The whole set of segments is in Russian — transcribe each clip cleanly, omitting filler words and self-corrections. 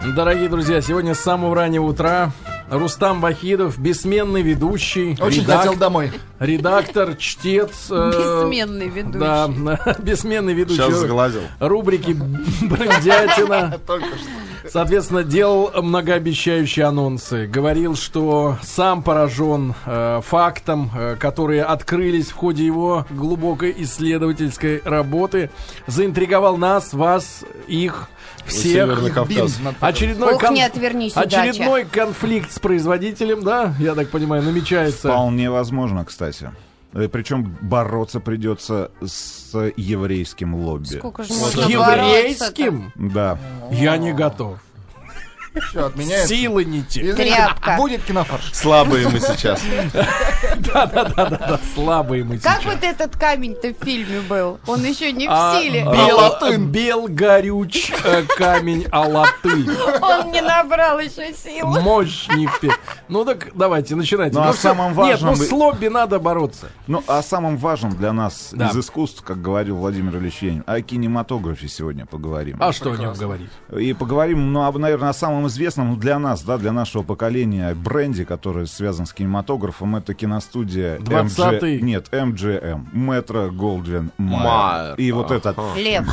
Дорогие друзья, сегодня с самого раннего утра Рустам Вахидов, бессменный ведущий. Очень хотел домой. Редактор, чтец. Бессменный ведущий. Да, бессменный ведущий. Сейчас сглазил. Рубрики «Брендятина». Только что. Соответственно, делал многообещающие анонсы. Говорил, что сам поражен фактом, которые открылись в ходе его глубокой исследовательской работы. Заинтриговал нас, вас, их, всех. Очередной, Ох, не отвернись, очередной конфликт с производителем, да, я так понимаю, намечается. Вполне возможно, кстати. Причем бороться придется с еврейским лобби. Сколько же С можно еврейским? Да. Я не готов. Все, отменяется. Силы не те. Извините, Тряпка. будет кинофарш. Слабые мы сейчас. Да, слабые мы Как сейчас. вот этот камень-то в фильме был? Он еще не в силе. Бел горюч камень Алатырь. Он не набрал еще сил. Мощь не впе. Ну так давайте, начинайте. Ну, а всё- самым Нет, важным с лобби надо бороться. Ну, а самым важным для нас Да. из искусств, как говорил Владимир Ильич Ленин, о кинематографе сегодня поговорим. А что о нем говорить? И поговорим, ну, наверное, о самом известном для нас, да, для нашего поколения бренде, который связан с кинематографом. Это киностудия 20-й. Нет, MGM. Метро Голдвин Майер. Майер. И вот этот... Лев.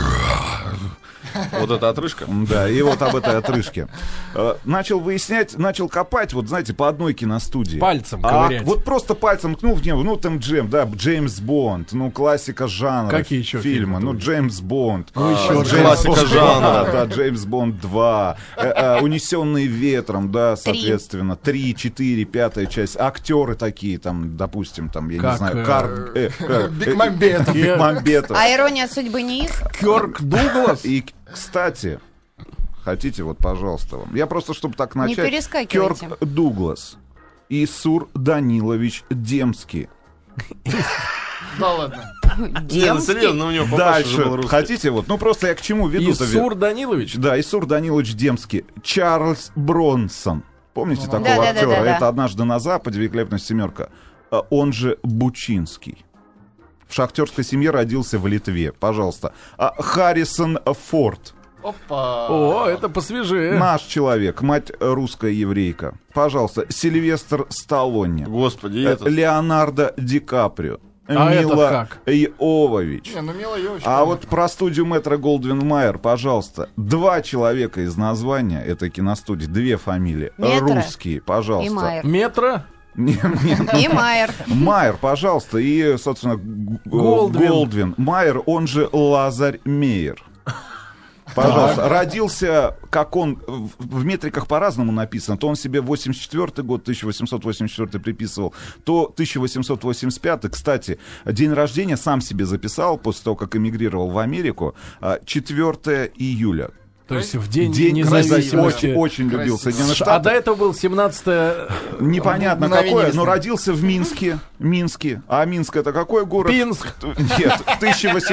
Вот эта отрыжка. Да, и вот об этой отрыжке. Начал выяснять, начал копать, вот знаете, по одной киностудии. Пальцем ковырять. Вот просто пальцем ткнул в него, ну там да, Джеймс Бонд, ну классика жанра. Какие еще фильмы? фильмы? Ну Джеймс Бонд. Ну, еще Джеймс классика Бонд, жанра. Да, Джеймс Бонд 2. Унесенные ветром, да, соответственно. 3, 4, 5 часть. Актеры такие, там, допустим, там, я не Как, знаю, Бекмамбетов. Бекмамбетов. А ирония судьбы не их? Кёрк Дуглас. И, кстати, хотите, вот, пожалуйста, вам. Я просто, чтобы так Не начать. перескакивайте. Кёрк Дуглас. Исур Данилович Демский. Да ладно. Не, ну серьезно, у него папаша же был Дальше. русский. Хотите, вот, ну просто я к чему веду-то? Исур Данилович. Да, Исур Данилович Демский. Чарльз Бронсон. Помните такого Да, да, актера? да, да. Это «Однажды на Западе», «Великолепная семерка». Он же Бучинский. В шахтерской семье родился в Литве. Пожалуйста. Харрисон Форд. Опа. О, это посвежее. Наш человек, мать русская еврейка. Пожалуйста, Сильвестр Сталлоне. Господи, этот. Леонардо Ди Каприо. А этот Мила как? Йовович. Не, ну Мила Йовович. А вот про студию Метро Голдвин Майер, пожалуйста. 2 человека из названия этой киностудии, 2 фамилии. Метро Русские, пожалуйста. И Майер. Метро. И Майер. Майер, пожалуйста. И, собственно, Голдвин. Майер, он же Лазарь Мейер. Пожалуйста. Родился, как он в метриках по-разному написано. То он себе 84 год, 1884 приписывал, то 1885. Кстати, день рождения сам себе записал после того, как эмигрировал в Америку. 4 июля. То есть в день независимости. независимости. Очень любил Соединенные А Штаты. до этого был 17-е... Непонятно Мгновение какое, весны. но родился в Минске. А Минск это какой город? Пинск. Нет, в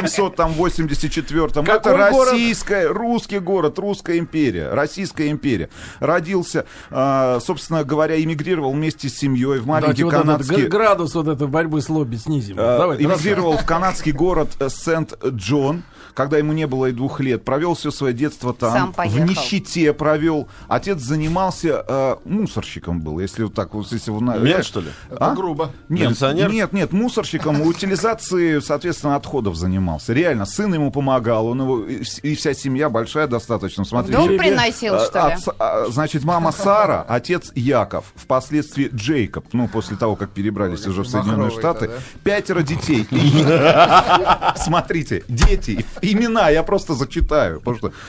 1884-м. Какой Это город? русский город, Русская империя, Российская империя. Родился, собственно говоря, эмигрировал вместе с семьей в маленький Давайте вот этот канадский... градус вот этой борьбы с лобби снизим. Давайте, Эмигрировал в канадский город Сент-Джон, когда ему не было и 2 лет. Провел все свое детство там. Сам В поехал. нищете провел. Отец занимался мусорщиком был, если вот так вот. Если Мент, что ли? Это грубо. Милиционер? Нет, мусорщиком, утилизации, соответственно, отходов занимался. Реально, сын ему помогал, он его, и вся семья большая достаточно, смотрите. Дом приносил, что ли? Значит, мама Сара, отец Яков, впоследствии Джейкоб, ну, после того, как перебрались уже в Соединенные махровый-то, Штаты, да? 5 детей. Смотрите, имена я просто зачитаю, потому что...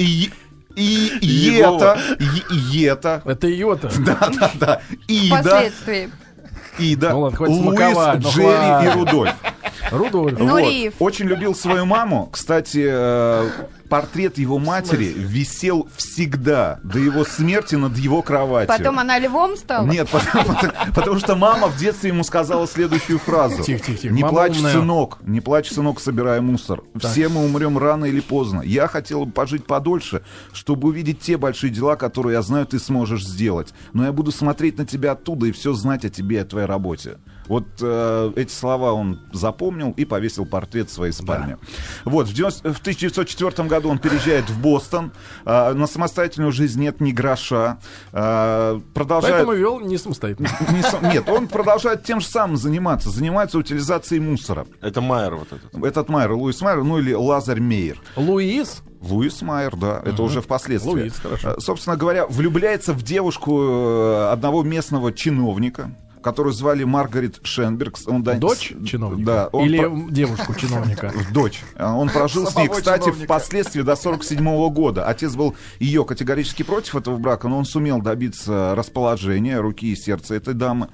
Ета, Это ее-то. да, Ида, Впоследствии. Ида, Ну ладно, хватит Луис, смаковать, ну Джерри и хватит. Рудольф. Рудольф. Нуриев. Очень любил свою маму. Кстати, портрет его матери висел всегда до его смерти над его кроватью. Потом она львом стала? Нет, потому что мама в детстве ему сказала следующую фразу. Тихо. Не Мама плачь, умная. сынок, не плачь, сынок, собирая мусор. Все мы умрем рано или поздно. Я хотел бы пожить подольше, чтобы увидеть те большие дела, которые, я знаю, ты сможешь сделать. Но я буду смотреть на тебя оттуда и все знать о тебе и о твоей работе. Вот эти слова он запомнил и повесил портрет в своей спальне. Вот, в 1904 году он переезжает в Бостон. На самостоятельную жизнь нет ни гроша. Продолжает... Поэтому вел не самостоятельно. Нет, он продолжает тем же самым заниматься. Занимается утилизацией мусора. Это Майер вот этот. Этот Майер, Луис Майер, ну или Лазарь Мейер. Луис Майер, да, это уже впоследствии. Луис, хорошо. Собственно говоря, влюбляется в девушку одного местного чиновника, которую звали Маргарет Шенберг. Дочь чиновника? Да. Или девушку чиновника? Дочь. Он прожил с ней, кстати, впоследствии до 1947 года. Отец был ее категорически против этого брака, но он сумел добиться расположения руки и сердца этой дамы.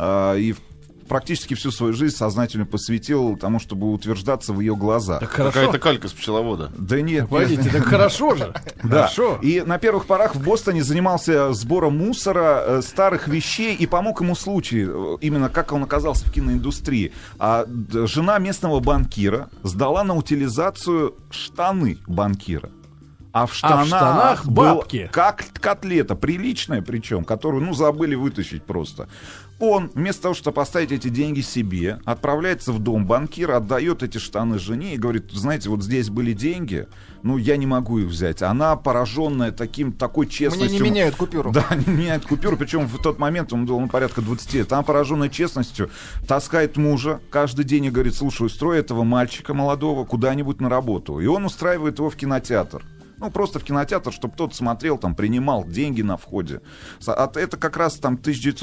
И практически всю свою жизнь сознательно посвятил тому, чтобы утверждаться в ее глазах. Так хорошо. Какая-то калька с пчеловода. Да нет. Погодите, так хорошо же. Да. Хорошо. И на первых порах в Бостоне занимался сбором мусора, старых вещей, и помог ему случай, именно как он оказался в киноиндустрии. А жена местного банкира сдала на утилизацию штаны банкира. А в штанах бабки. Как котлета, приличная причем, которую, забыли вытащить просто. Он, вместо того, чтобы поставить эти деньги себе, отправляется в дом банкира, отдает эти штаны жене и говорит: знаете, вот здесь были деньги, я не могу их взять. Она, пораженная такой честностью... Мне не меняют купюру. Да, не меняют купюру, причем в тот момент он был порядка 20 лет. Она, пораженная честностью, таскает мужа каждый день и говорит: слушай, устрой этого мальчика молодого куда-нибудь на работу. И он устраивает его в кинотеатр. Просто в кинотеатр, чтобы кто-то смотрел, там, принимал деньги на входе. Это как раз там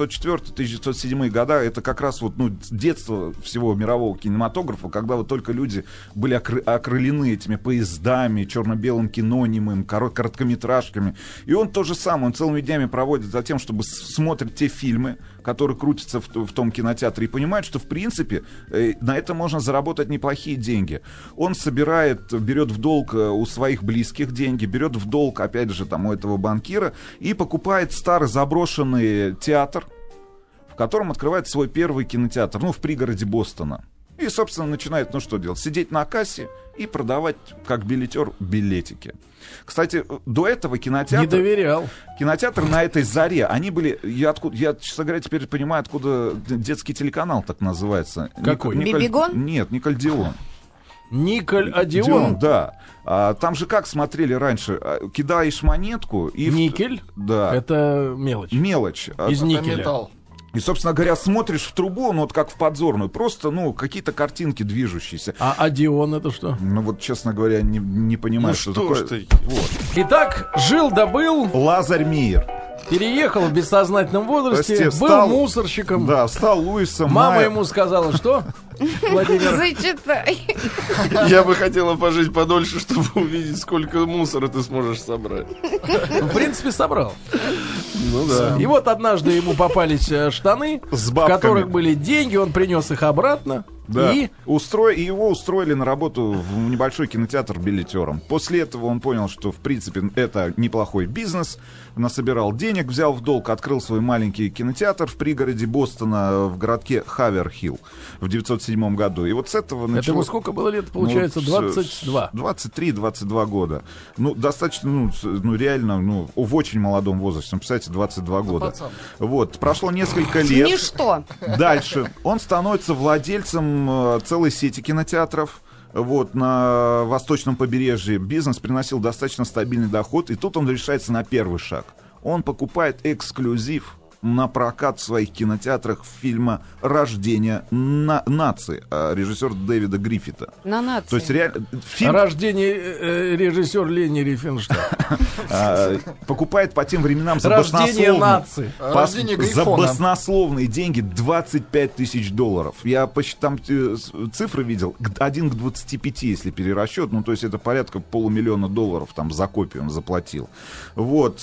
1904-1907 года, это как раз детство всего мирового кинематографа, когда вот только люди были окрылены этими поездами, черно-белым кино, немым, короткометражками. И он то же самое, он целыми днями проводит за тем, чтобы смотреть те фильмы, которые крутятся в том кинотеатре, и понимает, что, в принципе, на это можно заработать неплохие деньги. Он берет в долг у своих близких деньги, берет в долг, опять же, у этого банкира, и покупает старый заброшенный театр, в котором открывает свой первый кинотеатр, в пригороде Бостона. И, собственно, начинает, что делать? Сидеть на кассе и продавать, как билетер, билетики. Кстати, до этого кинотеатр... Не доверял. Кинотеатр на этой заре, они были... Я, честно говоря, теперь понимаю, откуда детский телеканал так называется. Какой? Бибигон? Нет, Никольдеон. Никольдеон? Да. Там же как смотрели раньше? Кидаешь монетку и... Никель? Да. Это мелочь. Мелочь. Из Это никеля. металл. И, собственно говоря, смотришь в трубу, как в подзорную, просто, какие-то картинки движущиеся. А Одеон это что? Честно говоря, не понимаю, что такое. Вот. Итак, жил-добыл, Лазарь Мейер. переехал в бессознательном возрасте, был Встал, мусорщиком. Да, стал Луисом. Мама ему сказала, что? Владимир, Зачитай. Я бы хотела пожить подольше, чтобы увидеть, сколько мусора ты сможешь собрать. в принципе, собрал. Ну да. И вот однажды ему попались штаны, С в бабками. которых были деньги, он принес их обратно. Да. И Его устроили на работу в небольшой кинотеатр билетером. После этого он понял, что, в принципе, это неплохой бизнес. Насобирал денег, взял в долг, открыл свой маленький кинотеатр в пригороде Бостона, в городке Хаверхилл в 1907 году. И вот с этого это началось... ему сколько было лет? Получается, 22. 23-22 года. Достаточно, реально, в очень молодом возрасте. Представляете, 22 года. пацан. Вот, прошло несколько лет. Ничто. Дальше он становится владельцем целой сети кинотеатров. На восточном побережье. Бизнес приносил достаточно стабильный доход, и тут он решается на первый шаг. Он покупает эксклюзив на прокат в своих кинотеатрах фильма «Рождение нации» режиссера Дэвида Гриффита. На нации. То есть реально фильм Рождение режиссер Лени Рифенштейн. покупает по тем временам за Рождение баснословные- нации. Рождение за Грифона. баснословные деньги $25 тысяч. Я там цифры видел, 1 к 25, если перерасчет, то есть это порядка $500 000 там за копию он заплатил. Он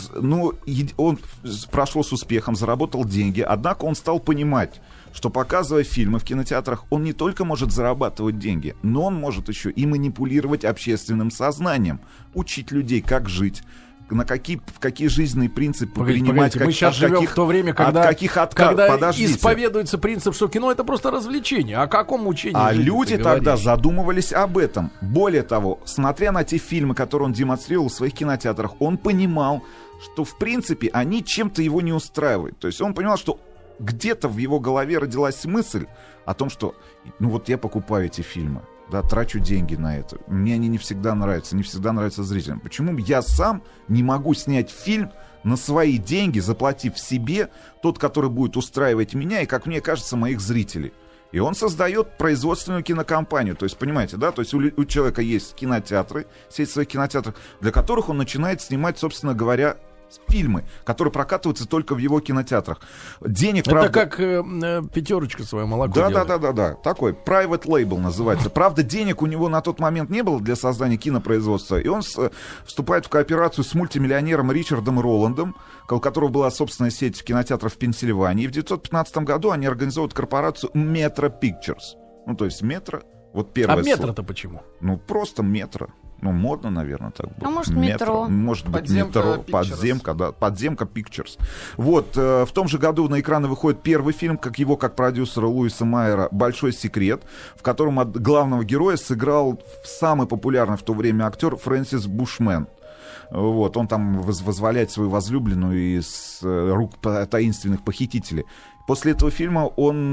прошло с успехом, заработал деньги, однако он стал понимать, что, показывая фильмы в кинотеатрах, он не только может зарабатывать деньги, но он может еще и манипулировать общественным сознанием, учить людей, как жить, в какие жизненные принципы принимать. Мы сейчас живем в то время, когда Подождите. исповедуется принцип, что кино это просто развлечение. О каком учении? А жизни люди ты тогда говоришь? задумывались об этом. Более того, смотря на те фильмы, которые он демонстрировал в своих кинотеатрах, он понимал, что в принципе они чем-то его не устраивают. То есть он понимал, что где-то в его голове родилась мысль о том, что ну вот я покупаю эти фильмы, да, трачу деньги на это. Мне они не всегда нравятся зрителям. Почему я сам не могу снять фильм на свои деньги, заплатив себе тот, который будет устраивать меня и, как мне кажется, моих зрителей? И он создает производственную кинокомпанию. То есть, понимаете, да? То есть у человека есть кинотеатры, сеть своих кинотеатров, для которых он начинает снимать, собственно говоря, фильмы, которые прокатываются только в его кинотеатрах. Денег, это правда... как пятерочка свое молоко делает. Да. Такой private label называется. Правда, денег у него на тот момент не было для создания кинопроизводства. И он вступает в кооперацию с мультимиллионером Ричардом Роландом, у которого была собственная сеть кинотеатров в Пенсильвании. И в 1915 году они организовывают корпорацию Metro Pictures. Ну, то есть Metro, вот первое слово. А Метро-то слово. почему? Ну, просто Metro. Ну, модно, наверное, так было. А может, метро. Может быть, Подземка метро. Pictures. Подземка, да. Подземка Pictures. Вот, в том же году на экраны выходит первый фильм, как продюсера Луиса Майера «Большой секрет», в котором от главного героя сыграл самый популярный в то время актер Фрэнсис Бушмен. Вот, он там вызволяет свою возлюбленную из рук таинственных похитителей. После этого фильма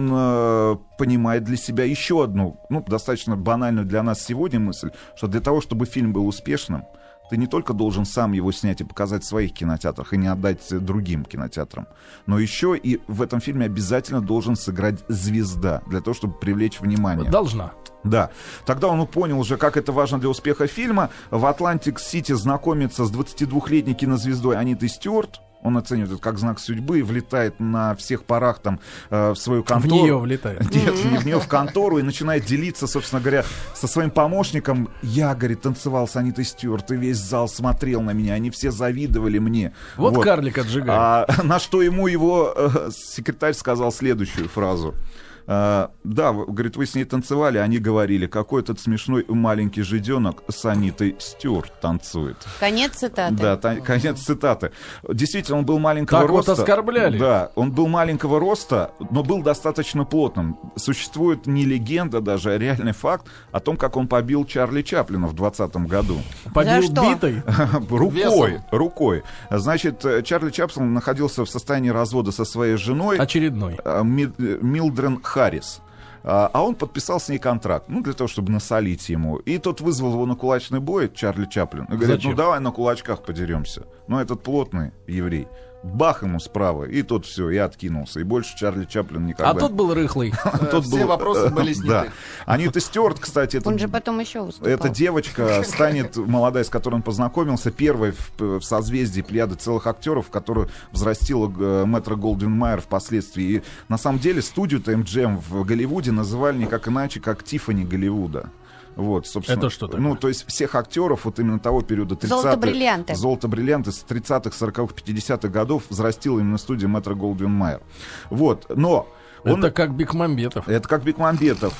он понимает для себя еще одну, ну, достаточно банальную для нас сегодня мысль, что для того, чтобы фильм был успешным, ты не только должен сам его снять и показать в своих кинотеатрах и не отдать другим кинотеатрам, но еще и в этом фильме обязательно должен сыграть звезда для того, чтобы привлечь внимание. Должна. Да. Тогда он понял уже, как это важно для успеха фильма. В Атлантик-Сити знакомится с 22-летней кинозвездой Анитой Стюарт. Он оценивает это как знак судьбы, влетает на всех парах там в свою контору. В нее влетает. Нет, не в нее, в контору, и начинает делиться, собственно говоря, со своим помощником. Я, говорит, танцевал с Анитой Стюарт, и весь зал смотрел на меня, они все завидовали мне. Вот карлик отжигает. На что ему его секретарь сказал следующую фразу. Да, говорит, вы с ней танцевали, они говорили, какой этот смешной маленький жиденок с Анитой Стюарт танцует. Конец цитаты. Да, конец цитаты. Действительно, он был маленького так роста. Вот оскорбляли. Да, он был маленького роста, но был достаточно плотным. Существует не легенда даже, а реальный факт о том, как он побил Чарли Чаплина в 20-м году. Побил За что? битой? Рукой. Значит, Чарли Чаплин находился в состоянии развода со своей женой. Очередной. Милдред Харрис. А он подписал с ней контракт, ну, для того, чтобы насолить ему. И тот вызвал его на кулачный бой, Чарли Чаплин. И говорит, Зачем? ну, давай на кулачках подеремся. Но этот плотный еврей. Бах ему справа, и тот все, и откинулся. И больше Чарли Чаплин никогда... А тот был рыхлый. Все вопросы были сняты. Да. Анита Стюарт, кстати, Он же потом еще выступал. эта девочка станет, молодая, с которой он познакомился, первой в созвездии плеяды целых актеров, которую взрастила Метро Голдвин Майер впоследствии. И на самом деле студию-то MGM в Голливуде называли никак иначе, как Тиффани Голливуда. Вот, собственно. Это что такое? Ну, то есть всех актеров вот именно того периода 30-х... Золото-бриллианты. Золото-бриллианты с 30-х, 40-х, 50-х годов взрастила именно студия Метро Голдвин Майер. Вот, но... Это как Бекмамбетов. Это как Бекмамбетов.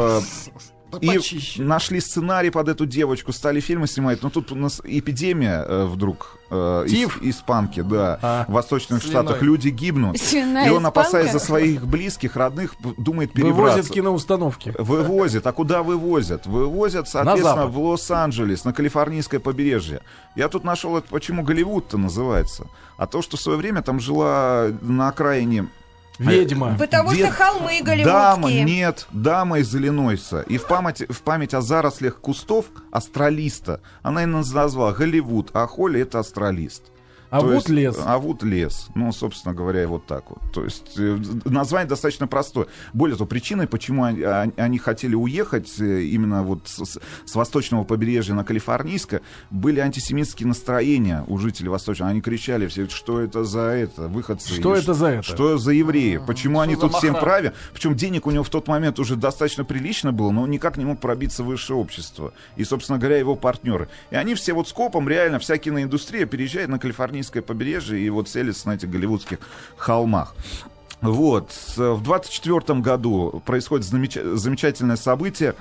И Почище. нашли сценарий под эту девочку, стали фильмы снимать. Но тут у нас эпидемия вдруг испанки, да, в Восточных Свиной. Штатах. Люди гибнут. Свиная И он, опасаясь испанка? за своих близких, родных, думает перебраться. Вывозят киноустановки. Вывозят. А куда вывозят? Вывозят, соответственно, запад. в Лос-Анджелес, на Калифорнийское побережье. Я тут нашел, это почему Голливуд-то называется. А то, что в свое время там жила на окраине... Ведьма. Потому что холмы голливудские. Дама из Иллинойса. И в память о зарослях кустов астралиста она и назвала Голливуд, а Холли — это астралист. А То вот есть, лес. А вот лес. Ну, собственно говоря, и вот так вот. То есть название достаточно простое. Более того, причиной, почему они хотели уехать именно вот с восточного побережья на Калифорнийское, были антисемитские настроения у жителей Восточного. Они кричали все, что это за это, выходцы. Что это за это? Что за евреи? Почему они за тут всем махра? праве? Причем денег у него в тот момент уже достаточно прилично было, но он никак не мог пробиться в высшее общество. И, собственно говоря, его партнеры. И они все вот скопом, реально, вся киноиндустрия переезжает на Калифорнийское побережье и вот селится на этих голливудских холмах. Вот. В 24 году происходит замечательное событие.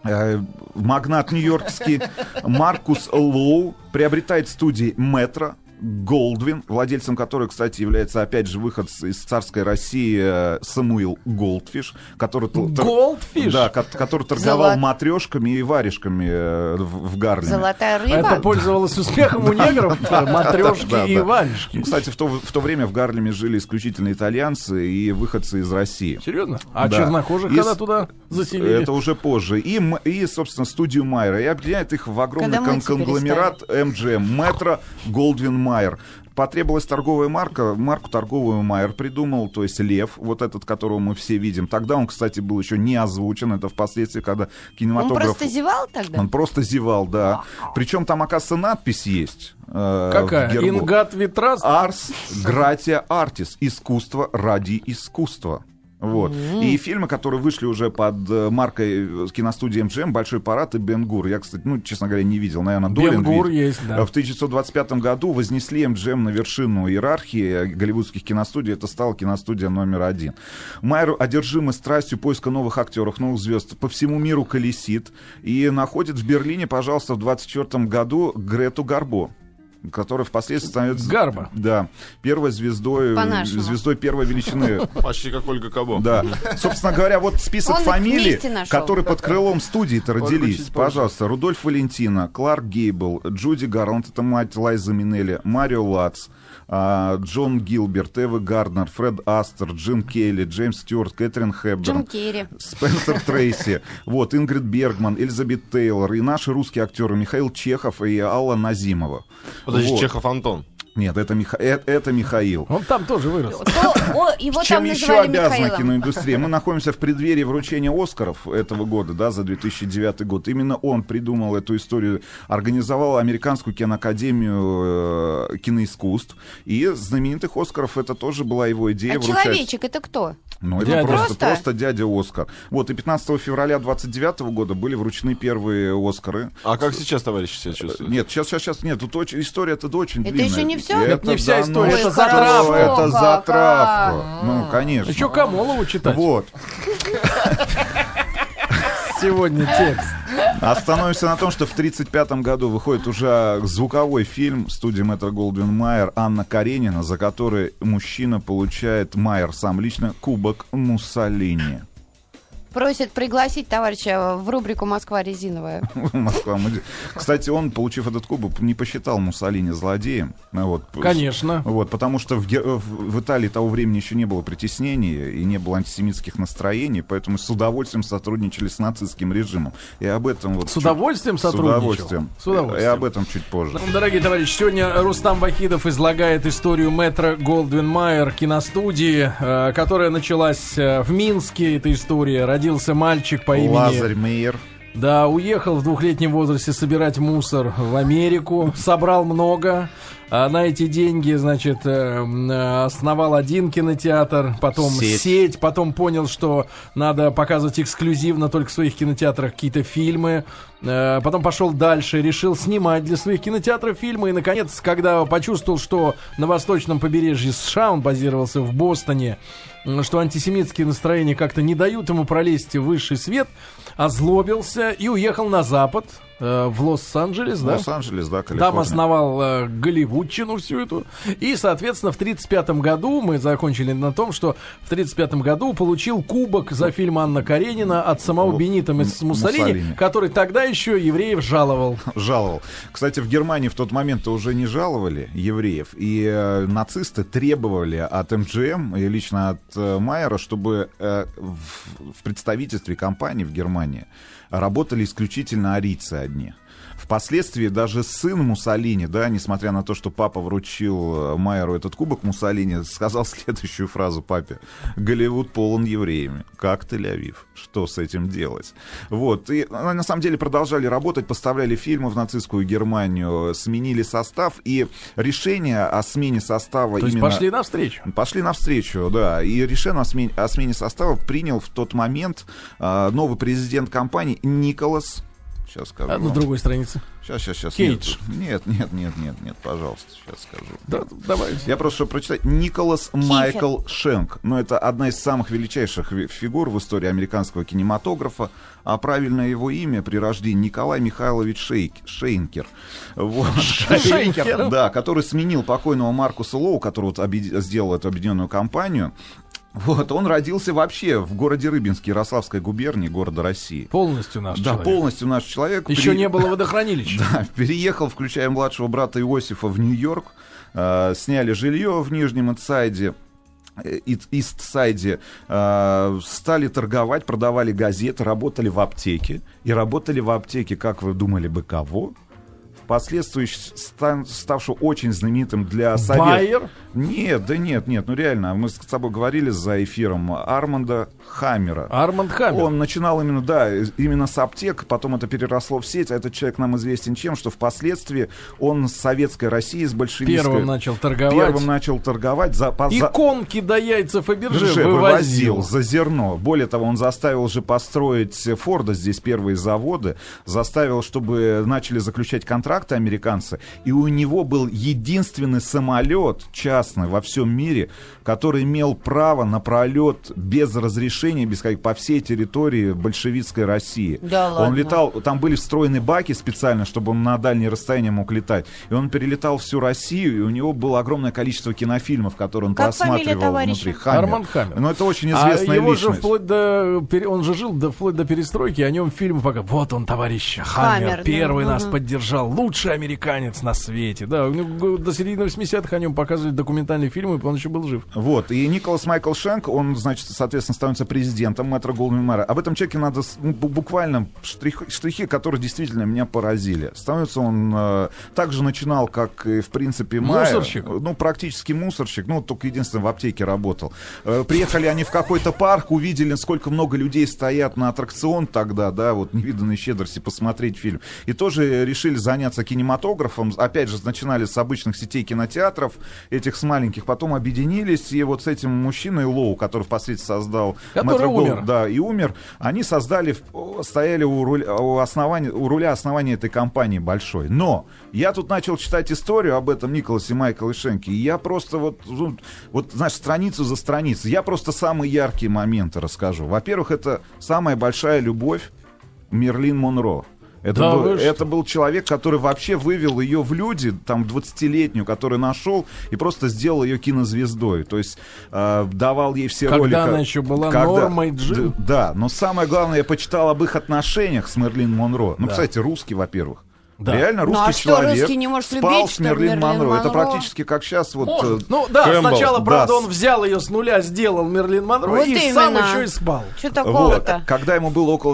Магнат нью-йоркский Маркус Лоу приобретает студии «Метро». Голдвин, владельцем которой, кстати, является, опять же, выход из царской России Самуил Голдфиш, который, который торговал матрешками и варежками в Гарлеме. Золотая рыба? Это пользовалось успехом у негров, матрешки и варежки. Кстати, в то время в Гарлеме жили исключительно итальянцы и выходцы из России. Серьезно? А чернокожих когда туда заселили? Это уже позже. И, собственно, студию Майера. И объединяет их в огромный конгломерат MGM. Метро Голдвин Майер. Потребовалась торговая марка. Марку торговую Майер придумал, то есть Лев, вот этот, которого мы все видим. Тогда он, кстати, был еще не озвучен. Это впоследствии, когда кинематограф... Он просто зевал тогда? Он просто зевал, да. Причем там, оказывается, надпись есть. Какая? Ингат Витрас? Арс Гратия Артис. Искусство ради искусства. Вот. И фильмы, которые вышли уже под маркой киностудии MGM, «Большой парад» и «Бен-Гур». Я, кстати, честно говоря, не видел. Наверное, Долин «Бен-Гур» видел. есть, да. В 1925 году вознесли MGM на вершину иерархии голливудских киностудий. Это стала киностудия номер 1. Майер, одержимый страстью поиска новых актеров, новых звезд, по всему миру колесит. И находит в Берлине, пожалуйста, в 1924 году Грету Гарбо, которая впоследствии становится... Гарбо. Да. Первой звездой первой величины. Почти как Ольга Кабо. Да. Собственно говоря, вот список фамилий, которые под крылом студии-то родились. Пожалуйста. Рудольф Валентино, Кларк Гейбл, Джуди Гарланд, это мать Лайза Минелли, Марио Лац, Джон Гилберт, Эва Гарднер, Фред Астер, Джим Келли, Джеймс Стюарт, Кэтрин Хепберн, Спенсер Трейси, вот, Ингрид Бергман, Элизабет Тейлор и наши русские актеры Михаил Чехов и Алла Назимова. Подожди, вот. Чехов Антон. Нет, это Михаил. Он там тоже вырос. Его Чем там еще обязана Михаилом. киноиндустрия? Мы находимся в преддверии вручения Оскаров этого года, да, за 2009 год. Именно он придумал эту историю, организовал Американскую киноакадемию киноискусств. И знаменитых Оскаров это тоже была его идея. А человечек это кто? Ну, это просто дядя Оскар. Вот, и 15 февраля 29 года были вручены первые Оскары. А как сейчас товарищи себя чувствуют? Нет, сейчас нет. Тут история-то очень длинная. Это еще не все? Это не вся история, это затравка. Это затравка. Ну, конечно. Еще Камолову читать. Вот. Сегодня текст. Остановимся на том, что в 1935 году выходит уже звуковой фильм студии Метро Голдвин Майер «Анна Каренина», за который мужчина получает, Майер сам лично, кубок Муссолини. Просит пригласить товарища в рубрику «Москва резиновая». Кстати, он, получив этот кубок, не посчитал Муссолини злодеем. Вот. Конечно. Вот, потому что в Италии того времени еще не было притеснений и не было антисемитских настроений, поэтому с удовольствием сотрудничали с нацистским режимом. И об этом вот... С удовольствием сотрудничал? С удовольствием. И об этом чуть позже. Дорогие товарищи, сегодня Рустам Вахидов излагает историю Метро Голдвин Майер киностудии, которая началась в Минске. Эта история. Родился мальчик по имени... Лазарь Мейер. Да, уехал в 2-летнем возрасте собирать мусор в Америку. Собрал много. На эти деньги, значит, основал один кинотеатр, потом сеть, потом понял, что надо показывать эксклюзивно только в своих кинотеатрах какие-то фильмы. Потом пошел дальше, решил снимать для своих кинотеатров фильмы. И, наконец, когда почувствовал, что на восточном побережье США, он базировался в Бостоне, что антисемитские настроения как-то не дают ему пролезть в высший свет, озлобился и уехал на запад, в Лос-Анджелес, да? Лос-Анджелес, да, Калифорния. Там основал голливудчину всю эту. И, соответственно, в 1935 году мы закончили на том, что в 1935 году получил кубок за фильм «Анна Каренина» от самого Бенито Муссолини, который тогда еще евреев жаловал. Жаловал. Кстати, в Германии в тот момент уже не жаловали евреев, и нацисты требовали от МГМ и лично от Майера, чтобы в представительстве компании в Германии работали исключительно арийцы одни. Впоследствии даже сын Муссолини, да, несмотря на то, что папа вручил Майеру этот кубок, Муссолини сказал следующую фразу папе: «Голливуд полон евреями, как Тель-Авив, что с этим делать?» Вот, и на самом деле продолжали работать, поставляли фильмы в нацистскую Германию, сменили состав, и решение о смене состава... То есть именно... пошли навстречу? Пошли навстречу, да, и решение о смене состава принял в тот момент новый президент компании Николас Сейчас скажу. А на другой странице? Сейчас. Кейдж. Нет, пожалуйста, сейчас скажу. Да, давай. Я просто, чтобы прочитать. Николас Майкл Шенк. Ну, это одна из самых величайших фигур в истории американского кинематографа. А правильное его имя при рождении Николай Михайлович Шейнкер. Вот. Шейнкер. Да, который сменил покойного Маркуса Лоу, который вот сделал эту объединенную компанию. Вот, он родился вообще в городе Рыбинске, Ярославской губернии, города России. Полностью наш человек. Да, полностью наш человек. Еще не было водохранилища. Да, переехал, включая младшего брата Иосифа, в Нью-Йорк. Сняли жилье в Нижнем Истсайде. Стали торговать, продавали газеты, работали в аптеке. И работали в аптеке, как вы думали бы, кого? Впоследствии ставшего очень знаменитым для Совета. Байер? Нет, ну реально, мы с тобой говорили за эфиром Арманда Хаммера. Арманд Хаммер. Он начинал именно с аптек, потом это переросло в сеть, а этот человек нам известен чем, что впоследствии он с советской Россией, с большевистской... Первым начал торговать. Иконки до яйца Фаберже вывозил. За зерно. Более того, он заставил же построить Форда здесь первые заводы, заставил, чтобы начали заключать контракты американцы, и у него был единственный самолет частный во всем мире, который имел право на пролет без разрешения, по всей территории большевистской России. Да ладно. Он летал, там были встроены баки специально, чтобы он на дальние расстояния мог летать. И он перелетал всю Россию, и у него было огромное количество кинофильмов, которые он просматривал внутри. Арманд Хаммер. Но это очень известная его личность. Он же жил вплоть до перестройки, о нем фильмы пока. Вот он, товарищ Хаммер, первый нас поддержал, лучший американец на свете. Да, до середины 80-х о нем показывают документальные фильмы, он еще был жив. Вот, и Николас Майкл Шенк, он, значит, соответственно, становится президентом Метро-Голдвин-Майера. Об этом человеке надо буквально штрихи, которые действительно меня поразили. Становится он так же начинал, как и, в принципе, Майер. Мусорщик? Ну, практически мусорщик, только единственное в аптеке работал. Приехали они в какой-то парк, увидели, сколько много людей стоят на аттракцион тогда, да, вот «Невиданной щедрости» посмотреть фильм. И тоже решили заняться кинематографом. Опять же, начинали с обычных сетей кинотеатров, этих с маленьких, потом объединились, и вот с этим мужчиной Лоу, который впоследствии создал... Который умер. Да, и умер. Они стояли у руля основания этой компании большой. Но я тут начал читать историю об этом Николасе Майкле Шенке, и я просто знаешь, страницу за страницей, я просто самые яркие моменты расскажу. Во-первых, это самая большая любовь Мерлин Монро. Это был человек, который вообще вывел ее в люди, там, 20-летнюю, который нашел и просто сделал ее кинозвездой. То есть давал ей все роли. Когда она еще была Нормой Джин. Да, но самое главное, я почитал об их отношениях с Мерлин Монро. Ну, кстати, русский, во-первых. Да. Реально русский человек русский не может спал любить, с Мерлин Монро. Это практически как сейчас вот... сначала, правда, он взял ее с нуля, сделал Мерлин Монро вот и именно. сам еще и спал. Что такого-то? Вот. Когда ему было около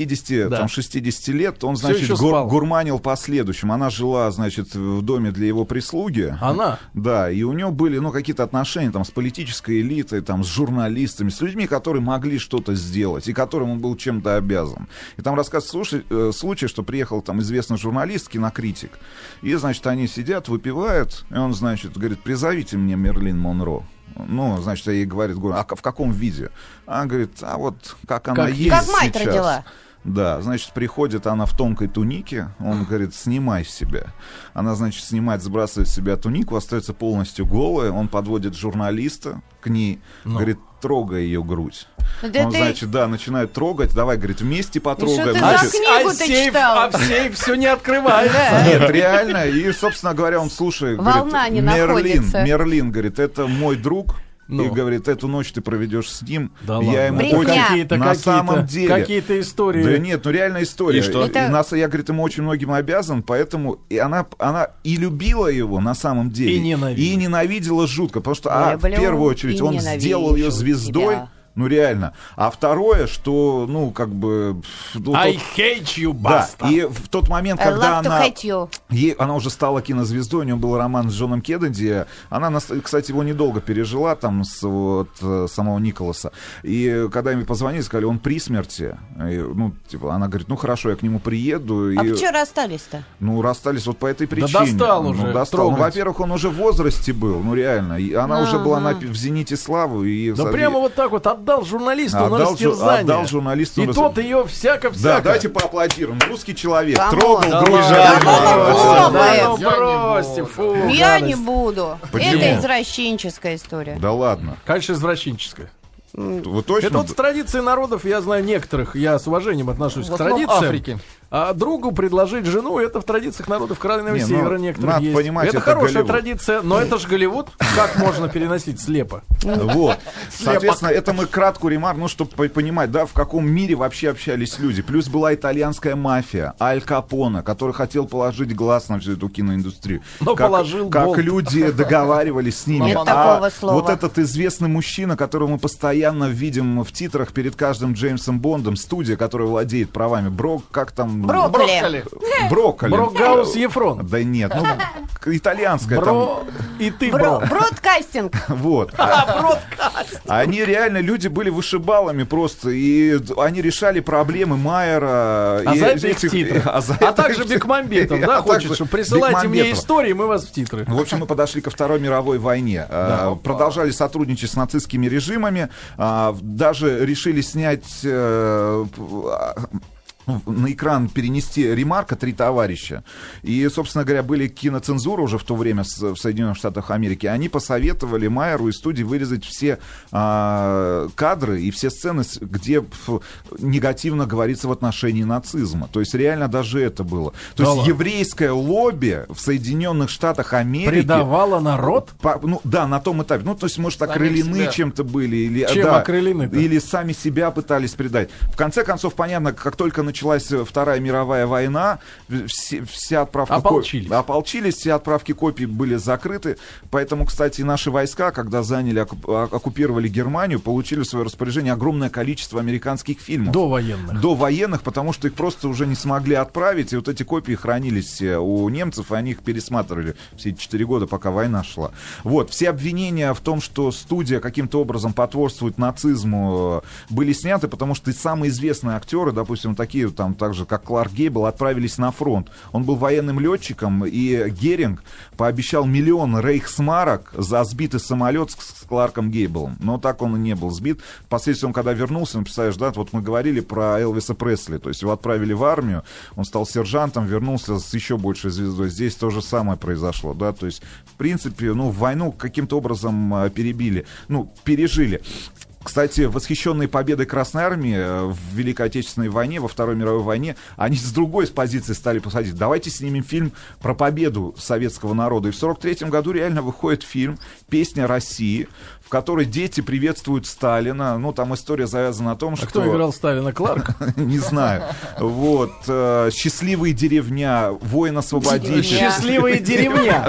50-60 лет, он, значит, гурманил по следующему. Она жила, значит, в доме для его прислуги. Она? Да, и у него были, какие-то отношения там с политической элитой, там, с журналистами, с людьми, которые могли что-то сделать, и которым он был чем-то обязан. И там рассказывается случай, что приехал там известный журналист, кинокритик. И, значит, они сидят, выпивают, и он, значит, говорит: призовите мне Мерлин Монро. Ну, значит, я ей говорю, а в каком виде? Она говорит: а вот как она есть как мать сейчас. Родила. Да, значит, приходит она в тонкой тунике, он говорит: снимай с себя. Она, значит, снимает, сбрасывает с себя тунику, остается полностью голая, он подводит журналиста к ней, говорит: трогай ее грудь. Да он, значит, начинает трогать, давай, говорит, вместе потрогаем. Что ты за книгу-то читал? Сейф все не открывает. Нет, реально, и, собственно говоря, он, слушай, волна не находится. Мерлин, говорит, это мой друг. И говорит: эту ночь ты проведешь с ним. Да я ему очень... на самом деле. Какие-то истории. Да нет, реальная история. И что? Я, говорит, ему очень многим обязан, поэтому и она и любила его на самом деле. И ненавидела жутко, потому что в первую очередь он сделал ее звездой. Тебя. Ну, реально. А второе, что, как бы... I hate you, bastard. Да, и в тот момент, когда она уже стала кинозвездой, у нее был роман с Джоном Кеннеди, она, кстати, его недолго пережила, там, с самого Николаса. И когда им позвонили, сказали: он при смерти. И, она говорит: хорошо, я к нему приеду. А почему расстались-то? Расстались вот по этой причине. Да достал уже. Во-первых, он уже в возрасте был, реально. И она уже была в зените славы. Да прямо вот так вот отдал журналисту на растерзание. Отдал журналисту. И тот ее всяко-всяко. Да, давайте поаплодируем. Русский человек. Камон. Трогал Да дружину. Бросьте, фу. Я не буду. Почему? Это извращенческая история. Да ладно. Конечно, извращенческая. Вы точно? Это вот с традицией народов, я знаю некоторых, я с уважением отношусь к традициям. Африки. А другу предложить жену, это в традициях народов Крайнего Севера некоторых надо есть. понимать, это это хорошая Голливуд. традиция, но это же Голливуд. Как можно переносить слепо? Вот. Соответственно, это мы краткую ремарку, ну, чтобы понимать, да, в каком мире вообще общались люди. Плюс была итальянская мафия, Аль Капоне, который хотел положить глаз на всю эту киноиндустрию. Но положил как болт. люди договаривались с ними. Нет такого слова. Вот этот известный мужчина, которого мы постоянно видим в титрах перед каждым Джеймсом Бондом, студия, которая владеет правами, Брокколи. Брокколи. Брокгаус Ефрон. Да нет, ну, итальянская Бро... И ты, бро. Бродкастинг. Вот. Они реально, люди были вышибалами просто, и они решали проблемы Майера. А за это их в титрах. А также Бекмамбетов, да, хочет, что присылайте мне истории, мы вас в титры. В общем, мы подошли ко Второй мировой войне. Продолжали сотрудничать с нацистскими режимами. Даже решили снять... на экран перенести ремарка «Три товарища». И, собственно говоря, были киноцензуры уже в то время в Соединенных Штатах Америки. Они посоветовали Майеру и студии вырезать все кадры и все сцены, где негативно говорится в отношении нацизма. То есть реально даже это было. То есть еврейское лобби в Соединенных Штатах Америки... Предавало народ? Ну да, на том этапе. Ну, то есть, может, окрылены чем-то были. Или, чем окрылены-то? Или сами себя пытались предать. В конце концов, понятно, как только началась Вторая мировая война, вся отправка ополчились, все отправки копий были закрыты. Поэтому, кстати, наши войска, когда заняли, оккупировали Германию, получили в свое распоряжение огромное количество американских фильмов. До военных, потому что их просто уже не смогли отправить, и вот эти копии хранились у немцев, и они их пересматривали все эти 4 года, пока война шла. Вот, все обвинения в том, что студия каким-то образом потворствует нацизму, были сняты, потому что и самые известные актеры, допустим, такие там, так же, как Кларк Гейбл, отправились на фронт. Он был военным летчиком, и Геринг пообещал 1 000 000 рейхсмарок за сбитый самолет с Кларком Гейблом. Но так он и не был сбит. Впоследствии он, когда вернулся, представляешь, да, вот мы говорили про Элвиса Пресли, то есть его отправили в армию, он стал сержантом, вернулся с еще большей звездой. Здесь то же самое произошло, да, то есть, в принципе, ну, войну каким-то образом пережили. Кстати, восхищенные победой Красной Армии в Великой Отечественной войне, во Второй мировой войне, они с другой позиции стали посадить. Давайте снимем фильм про победу советского народа. И в 1943 году реально выходит фильм «Песня России», в которой дети приветствуют Сталина. Ну, там история завязана на том, что... Кто играл Сталина? Кларк? Не знаю. Вот. «Счастливые деревня», «Воин-освободитель». «Счастливые деревня».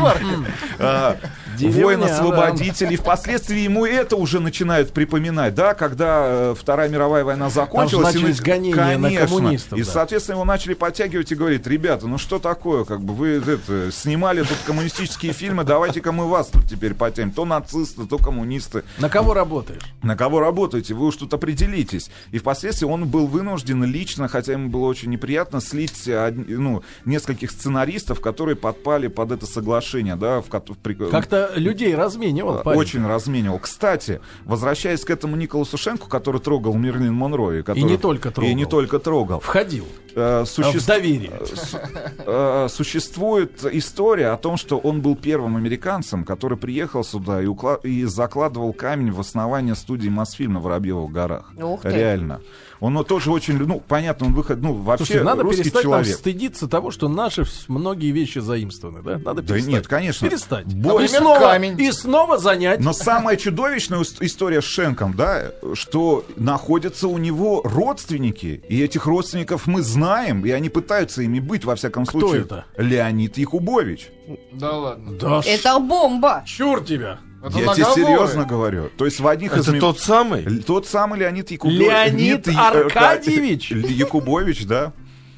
Воин-освободитель. И впоследствии ему это уже начинают припоминать, да, когда Вторая мировая война закончилась. Там начались гонения на коммунистов. И, соответственно, его начали подтягивать и говорить: ребята, ну что такое, как бы вы снимали тут коммунистические фильмы, давайте-ка мы вас тут теперь подтянем. То нацисты, то коммунисты. На кого работаешь? На кого работаете? Вы уж тут определитесь. И впоследствии он был вынужден лично, хотя ему было очень неприятно, слить нескольких сценаристов, которые подпали под это соглашение, да, как-то людей разменивал, парень. Очень разменивал. Кстати, возвращаясь к этому Николасу Шенку, который трогал Мерлин Монро. И не только трогал. Входил. В доверие. Существует история о том, что он был первым американцем, который приехал сюда и закладывал камень в основание студии Мосфильма в Воробьевых горах. Реально. Он тоже очень, понятно, он вообще. Слушайте, надо русский перестать человек. нам стыдиться того, что наши многие вещи заимствованы, да? Надо перестать. Да нет, конечно. Перестать. И снова занять. Но самая чудовищная история с Шенком, да, что находятся у него родственники, и этих родственников мы знаем, и они пытаются ими быть, во всяком случае. Кто это? Леонид Якубович. Да ладно. Да это бомба. Чур тебя. Это я тебе серьезно говорю. То есть в одних Это тот самый? Тот самый Леонид Якубович. Леонид Аркадьевич Якубович, да.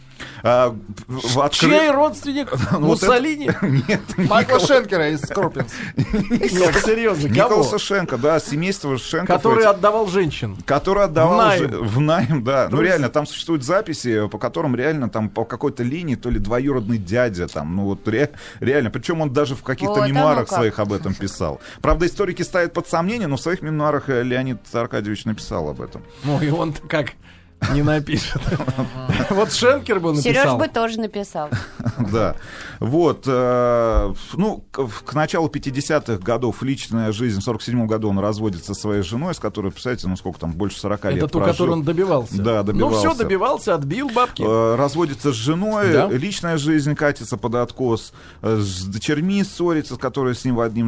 Чей родственник? Муссолини? Нет. Майкла Шенкера из Скорпионс. Нет, серьезно, Николаса Шенка, да, семейство Шенков. Который отдавал женщин. Который отдавал в найм, да. Ну реально, там существуют записи, по которым реально там по какой-то линии то ли двоюродный дядя там, ну вот реально. Причем он даже в каких-то мемуарах своих об этом писал. Правда, историки ставят под сомнение, но в своих мемуарах Леонид Аркадьевич написал об этом. Ну и он как не напишет. Вот Шенкер бы написал. Сереж бы тоже написал. Да. Вот. Ну, к началу 50-х годов личная жизнь. В 47-м году он разводится со своей женой, с которой, представляете, ну сколько там, больше 40 лет это ту, которую он добивался. Да, добивался. Ну все, добивался, отбил бабки. Разводится с женой, да. Личная жизнь катится под откос. С дочерьми ссорится, с которой с ним в одном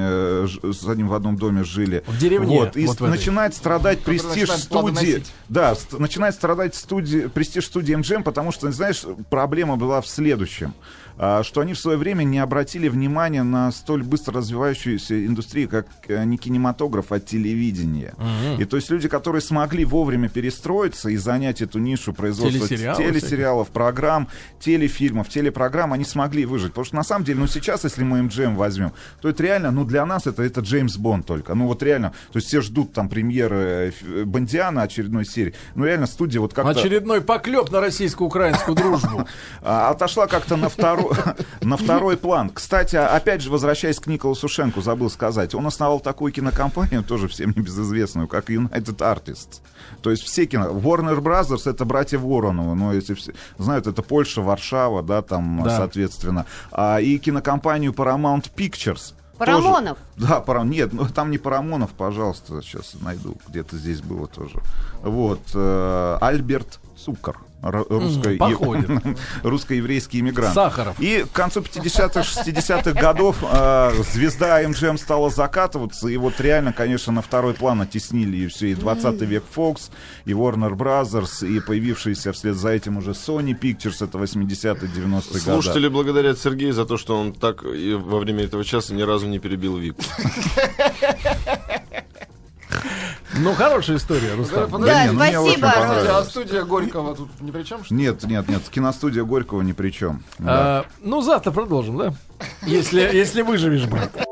доме жили. В деревне. Вот. И начинает страдать престиж студии. Да, начинает страдать престиж студии MGM, потому что, знаешь, проблема была в следующем. Что они в свое время не обратили внимания на столь быстро развивающуюся индустрию, как не кинематограф, а телевидение. И то есть люди, которые смогли вовремя перестроиться и занять эту нишу производства телесериалов, программ, телефильмов, телепрограмм, они смогли выжить. Потому что на самом деле, ну сейчас, если мы MGM возьмем, то это реально, ну для нас это Джеймс Бонд только. Ну вот реально, то есть все ждут там премьеры Бондиана очередной серии. Ну реально студия вот как-то... Очередной поклеп на российско-украинскую дружбу. Отошла как-то на второй план. Кстати, опять же, возвращаясь к Николасу Шенку, забыл сказать, он основал такую кинокомпанию, тоже всем небезызвестную, как United Artists. То есть все кино... Warner Brothers — это братья Вороновы, но если все знают, это Польша, Варшава, да, там, да. Соответственно. И кинокомпанию Paramount Pictures. Парамонов? Тоже, да, нет, ну там не Парамонов, пожалуйста, сейчас найду, где-то здесь было тоже. Вот, Альберт Цукер. Русско-еврейский иммигрант. Сахаров. И к концу 50-х, 60-х годов звезда MGM стала закатываться, и вот реально, конечно, на второй план оттеснили и все, и 20 век Fox, и Warner Brothers, и появившиеся вслед за этим уже Sony Pictures, это 80-е, 90-е годы. Слушатели благодарят Сергея за то, что он так и во время этого часа ни разу не перебил Вику. Ну, хорошая история, Рустам. Да, спасибо. А студия Горького тут ни при чем? Нет, киностудия Горького ни при чем. Ну, завтра продолжим, да? Если выживешь, брат.